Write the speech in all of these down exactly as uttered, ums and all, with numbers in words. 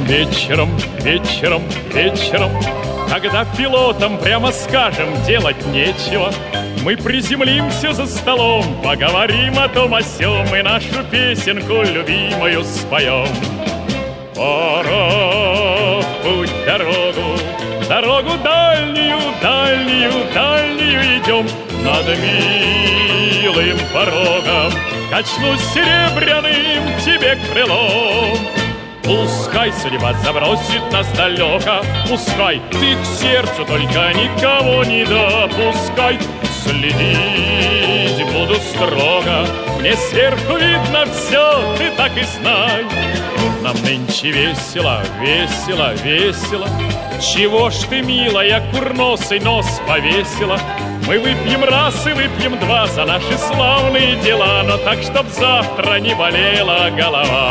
Вечером, вечером, вечером, когда пилотам, прямо скажем, делать нечего, мы приземлимся за столом, поговорим о том о сём и нашу песенку любимую споем. Пора в путь, дорогу, дорогу дальнюю, дальнюю, дальнюю идем. Над милым порогом качнусь серебряным тебе крылом. Пускай судьба забросит нас далеко, пускай ты к сердцу только никого не допускай. Следить буду строго, мне сверху видно все, ты так и знай. Нам нынче весело, весело, весело. Чего ж ты, милая, курносый нос повесила? Мы выпьем раз и выпьем два за наши славные дела, но так, чтоб завтра не болела голова.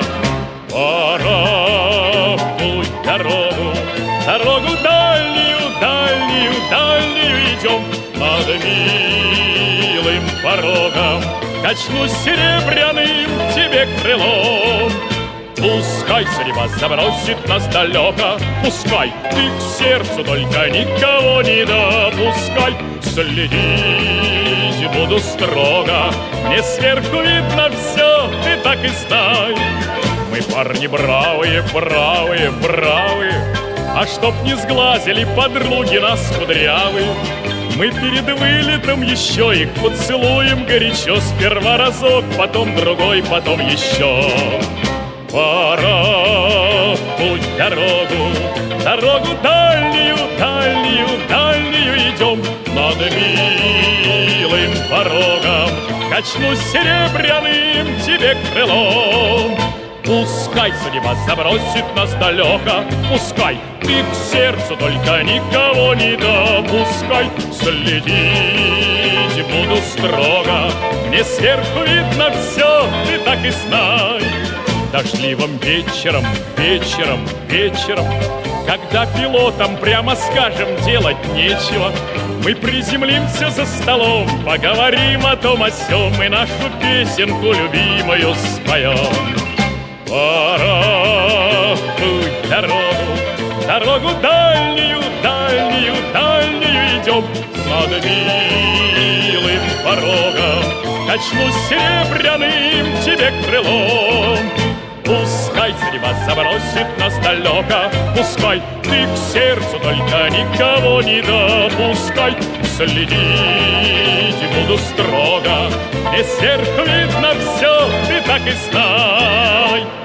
Пора в путь, дорогу, дорогу дальнюю, дальнюю, дальнюю идем. Над милым порогом качнусь серебряным тебе крылом. Пускай судьба забросит нас далеко, пускай ты к сердцу только никого не допускай. Следить буду строго, мне сверху видно все, ты так и знай. Мы парни бравые, бравые, бравые, а чтоб не сглазили подруги нас кудрявые, мы перед вылетом еще их поцелуем горячо. Сперва разок, потом другой, потом еще. Пора в путь, дорогу, дорогу дальнюю, дальнюю, дальнюю идем. Над милым порогом качнусь серебряным тебе крылом. Пускай судьба забросит нас далеко, пускай ты к сердцу только никого не допускай. Следить буду строго, мне сверху видно все, ты так и знай. Дождливым вечером, вечером, вечером, когда пилотам, прямо скажем, делать нечего, мы приземлимся за столом, поговорим о том о сём и нашу песенку любимую споем. Пора в путь, дорогу, дорогу дальнюю, дальнюю, дальнюю идем. Над милым порогом качнусь серебряным тебе крылом. Пускай судьба забросит нас далеко, пускай ты к сердцу только никого не допускай. Следить буду строго, мне сверху видно все, ты так и знай.